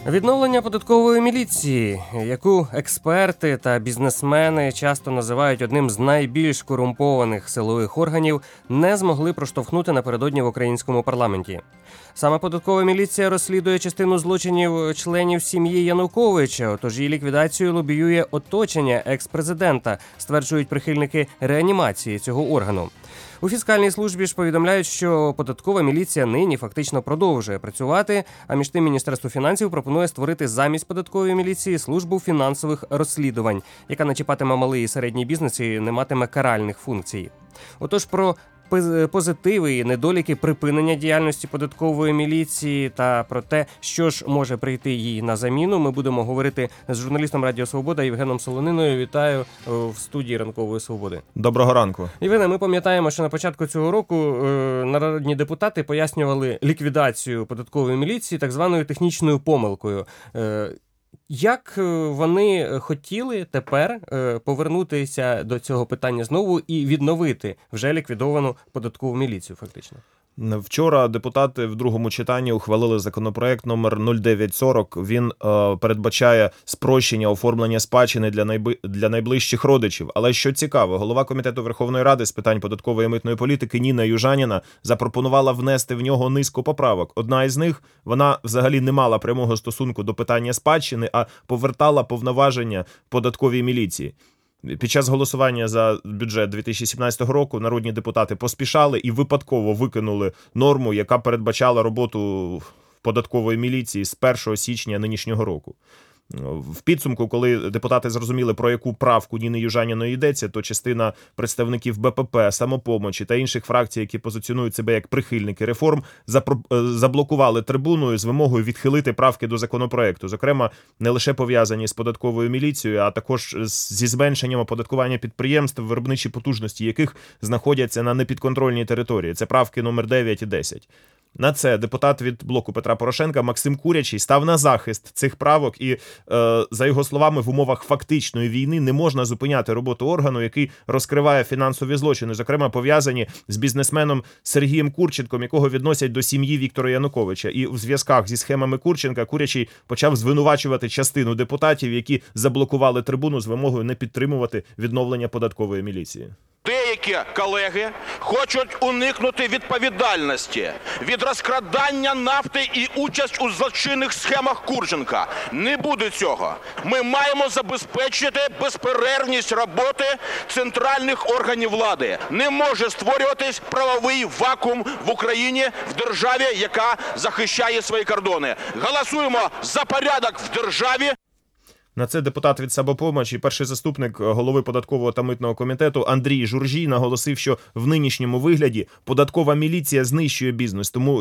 Відновлення податкової міліції, яку експерти та бізнесмени часто називають одним з найбільш корумпованих силових органів, не змогли проштовхнути напередодні в українському парламенті. Саме податкова міліція розслідує частину злочинів членів сім'ї Януковича, тож її ліквідацію лобіює оточення екс-президента, стверджують прихильники реанімації цього органу. У фіскальній службі ж повідомляють, що податкова міліція нині фактично продовжує працювати, а між тим Міністерство фінансів пропонує створити замість податкової міліції службу фінансових розслідувань, яка начіпатиме малий і середній бізнес і не матиме каральних функцій. Отож, про позитиви і недоліки припинення діяльності податкової міліції та про те, що ж може прийти їй на заміну, ми будемо говорити з журналістом Радіо Свобода Євгеном Солониною. Вітаю в студії Ранкової Свободи. Доброго ранку. Євгене, ми пам'ятаємо, що на початку цього року народні депутати пояснювали ліквідацію податкової міліції так званою технічною помилкою. Як вони хотіли тепер повернутися до цього питання знову і відновити вже ліквідовану податкову міліцію фактично? Вчора депутати в другому читанні ухвалили законопроект номер 0940. Він передбачає спрощення оформлення спадщини для найближчих родичів. Але що цікаво, голова Комітету Верховної Ради з питань податкової і митної політики Ніна Южаніна запропонувала внести в нього низку поправок. Одна із них, вона взагалі не мала прямого стосунку до питання спадщини, а повертала повноваження податковій міліції. Під час голосування за бюджет 2017 року народні депутати поспішали і випадково викинули норму, яка передбачала роботу податкової міліції з 1 січня нинішнього року. В підсумку, коли депутати зрозуміли, про яку правку Ніни Южаніної йдеться, то частина представників БПП, Самопомочі та інших фракцій, які позиціонують себе як прихильники реформ, заблокували трибуну з вимогою відхилити правки до законопроекту. Зокрема, не лише пов'язані з податковою міліцією, а також зі зменшенням оподаткування підприємств, виробничі потужності яких знаходяться на непідконтрольній території. Це правки номер 9 і 10. На це депутат від блоку Петра Порошенка Максим Курячий став на захист цих правок і, за його словами, в умовах фактичної війни не можна зупиняти роботу органу, який розкриває фінансові злочини, зокрема пов'язані з бізнесменом Сергієм Курченком, якого відносять до сім'ї Віктора Януковича. І в зв'язках зі схемами Курченка Курячий почав звинувачувати частину депутатів, які заблокували трибуну з вимогою не підтримувати відновлення податкової міліції. Деякі колеги хочуть уникнути відповідальності від розкрадання нафти і участь у злочинних схемах Курченка. Не буде цього. Ми маємо забезпечити безперервність роботи центральних органів влади. Не може створюватись правовий вакуум в Україні, в державі, яка захищає свої кордони. Голосуємо за порядок в державі. На це депутат від Самопомочі, перший заступник голови податкового та митного комітету Андрій Журжій наголосив, що в нинішньому вигляді податкова міліція знищує бізнес, тому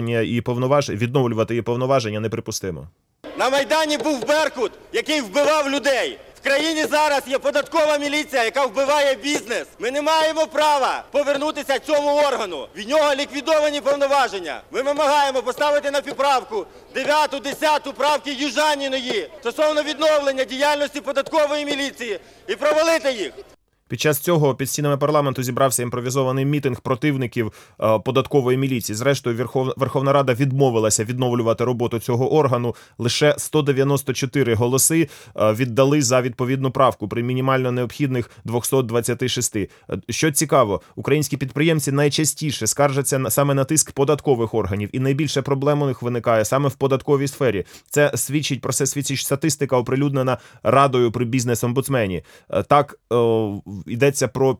відновлювати її повноваження неприпустимо. На Майдані був Беркут, який вбивав людей. В країні зараз є податкова міліція, яка вбиває бізнес. Ми не маємо права повернутися цьому органу. Від нього ліквідовані повноваження. Ми вимагаємо поставити на поправку 9, 10 правки Южаніної стосовно відновлення діяльності податкової міліції і провалити їх. Під час цього під стінами парламенту зібрався імпровізований мітинг противників податкової міліції. Зрештою, Верховна Рада відмовилася відновлювати роботу цього органу. Лише 194 голоси віддали за відповідну правку при мінімально необхідних 226. Що цікаво, українські підприємці найчастіше скаржаться саме на тиск податкових органів, і найбільше проблем у них виникає саме в податковій сфері. Це свідчить статистика, оприлюднена Радою при бізнес-омбудсмені. Так, йдеться про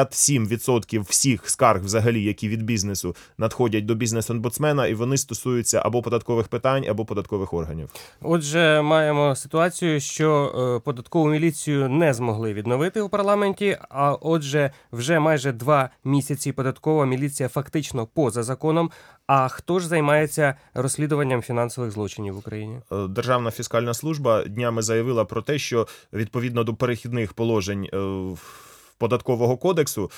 57% всіх скарг взагалі, які від бізнесу надходять до бізнес-омбудсмена, і вони стосуються або податкових питань, або податкових органів. Отже, маємо ситуацію, що податкову міліцію не змогли відновити у парламенті, а отже, вже майже 2 місяці податкова міліція фактично поза законом. А хто ж займається розслідуванням фінансових злочинів в Україні? Державна фіскальна служба днями заявила про те, що відповідно до перехідних положень Податкового кодексу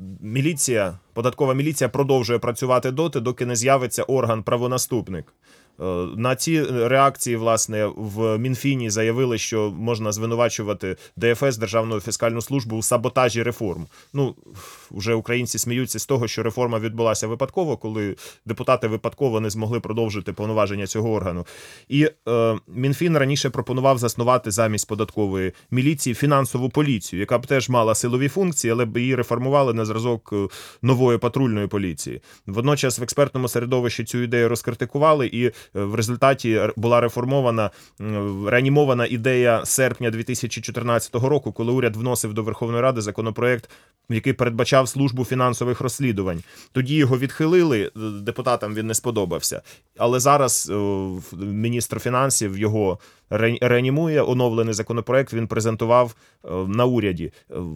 податкова міліція продовжує працювати доти, доки не з'явиться орган-правонаступник. На ці реакції, власне, в Мінфіні заявили, що можна звинувачувати ДФС, Державну фіскальну службу, у саботажі реформ. Ну, вже українці сміються з того, що реформа відбулася випадково, коли депутати випадково не змогли продовжити повноваження цього органу. І Мінфін раніше пропонував заснувати замість податкової міліції фінансову поліцію, яка б теж мала силові функції, але б її реформували на зразок нової патрульної поліції. Водночас в експертному середовищі цю ідею розкритикували, і в результаті була реанімована ідея серпня 2014 року, коли уряд вносив до Верховної Ради законопроект, який передбачав службу фінансових розслідувань. Тоді його відхилили, депутатам він не сподобався. Але зараз міністр фінансів його реанімує, оновлений законопроект він презентував на уряді.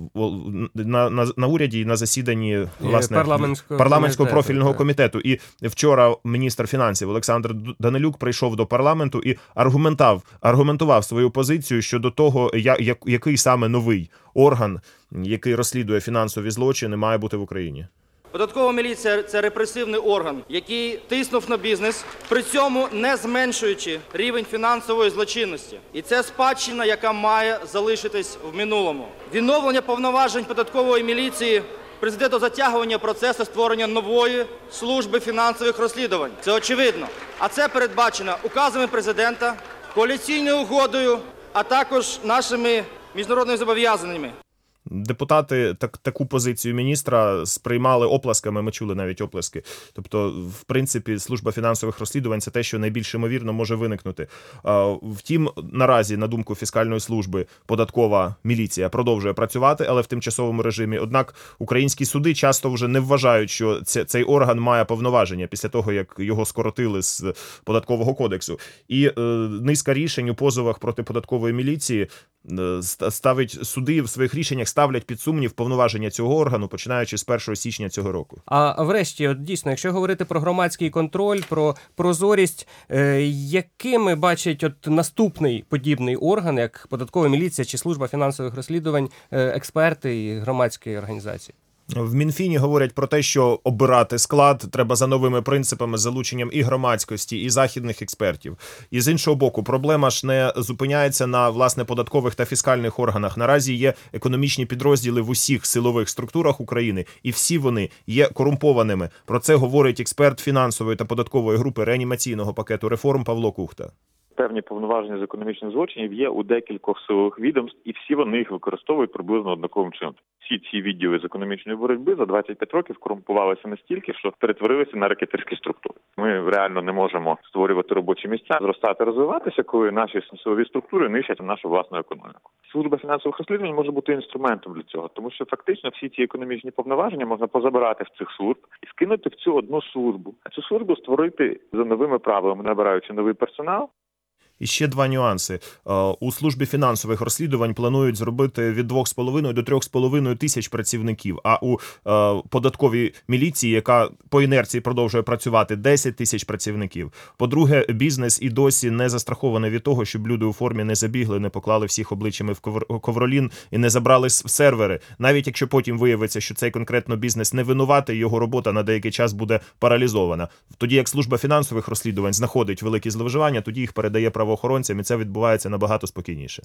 На уряді і на засіданні, власне, парламентського профільного комітету. І вчора міністр фінансів Олександр Данилюк прийшов до парламенту і аргументував свою позицію щодо того, який саме новий орган, який розслідує фінансові злочини, має бути в Україні. Податкова міліція – це репресивний орган, який тиснув на бізнес, при цьому не зменшуючи рівень фінансової злочинності. І це спадщина, яка має залишитись в минулому. Відновлення повноважень податкової міліції призведе до затягування процесу створення нової служби фінансових розслідувань. Це очевидно. А це передбачено указами президента, коаліційною угодою, а також нашими міжнародними зобов'язаннями. Депутати таку позицію міністра сприймали оплесками, ми чули навіть оплески. Тобто, в принципі, служба фінансових розслідувань – це те, що найбільш ймовірно може виникнути. Втім, наразі, на думку фіскальної служби, податкова міліція продовжує працювати, але в тимчасовому режимі. Однак українські суди часто вже не вважають, що цей орган має повноваження після того, як його скоротили з Податкового кодексу. І низка рішень у позовах проти податкової міліції ставить суди в своїх рішеннях ставлять під сумнів повноваження цього органу, починаючи з 1 січня цього року. А врешті, от дійсно, якщо говорити про громадський контроль, про прозорість, якими бачать от наступний подібний орган, як податкова міліція чи служба фінансових розслідувань, експерти і громадські організації? В Мінфіні говорять про те, що обирати склад треба за новими принципами, з залученням і громадськості, і західних експертів. І з іншого боку, проблема ж не зупиняється на, власне, податкових та фіскальних органах. Наразі є економічні підрозділи в усіх силових структурах України, і всі вони є корумпованими. Про це говорить експерт фінансової та податкової групи реанімаційного пакету реформ Павло Кухта. Певні повноваження з економічних злочинів є у декількох силових відомств, і всі вони їх використовують приблизно однаковим чином. Всі ці відділи з економічної боротьби за 25 років корумпувалися настільки, що перетворилися на рекетирські структури. Ми реально не можемо створювати робочі місця, зростати, розвиватися, коли наші силові структури нищать нашу власну економіку. Служба фінансових розслідувань може бути інструментом для цього, тому що фактично всі ці економічні повноваження можна позабирати в цих служб і скинути в цю одну службу. А цю службу створити за новими правилами, набираючи новий персонал. І ще два нюанси. У службі фінансових розслідувань планують зробити від 2,5 до 3,5 тисяч працівників, а у податковій міліції, яка по інерції продовжує працювати, 10 тисяч працівників. По-друге, бізнес і досі не застрахований від того, щоб люди у формі не забігли, не поклали всіх обличчями в ковролін і не забрали сервери. Навіть якщо потім виявиться, що цей конкретно бізнес не винуватий, його робота на деякий час буде паралізована. Тоді як служба фінансових розслідувань знаходить великі зловживання, тоді їх передає правоохоронцям, і це відбувається набагато спокійніше.